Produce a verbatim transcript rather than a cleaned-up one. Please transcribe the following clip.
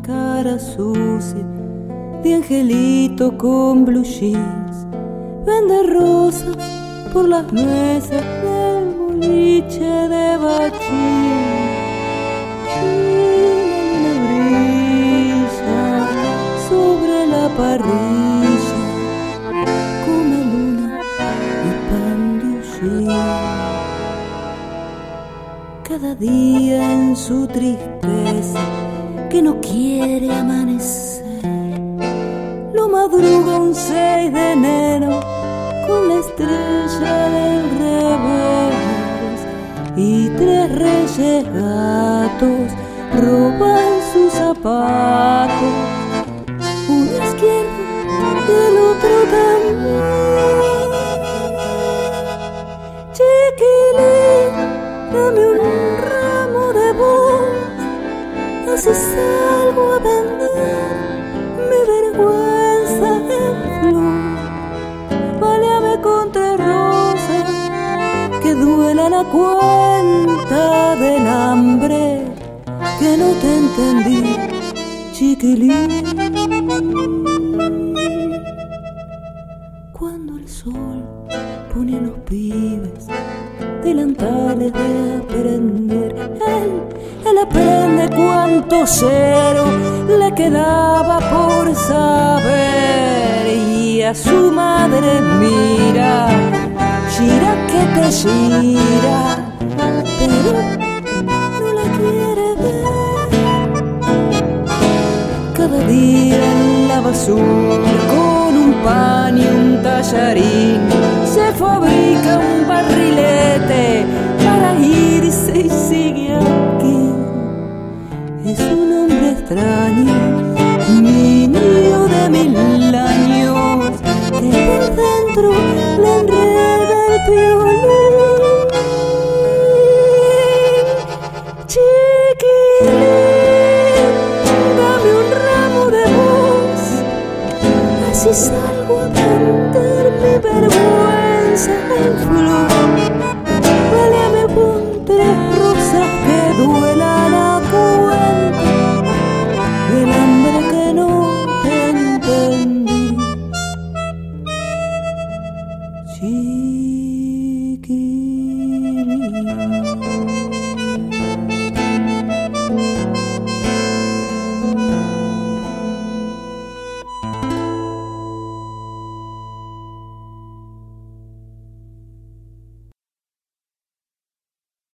cara sucia de angelito con blue jeans, vende rosas por las mesas del boliche de Bachín. Y la luna brilla sobre la parrilla, come luna y pan de ullín. Cada día en su tristeza que no quiere amanecer, lo madruga un seis de enero con la estrella del revés, y tres reyes gatos roban sus zapatos, uno izquierdo y el otro también. Chiquilín, dame un ramo de voz, así salgo a vender mi vergüenza en flor. Baleame con tres rosas, que duela la cuenta del hambre, que no te entendí, chiquilín. Cuando el sol pone a los pibes delantales de aprender, él, él aprende cuánto cero le quedaba por saber, y a su madre mira, gira que te gira, pero no la quiere ver. Cada día en la basura con un pan y un tallarín se fabrica un barrilete para irse y sigue aquí. Es un hombre extraño, niño de mil años, que por dentro le enreda el violín. Chiquilín, dame un ramo de voz, así salgo a cantar mi vergüenza en flor.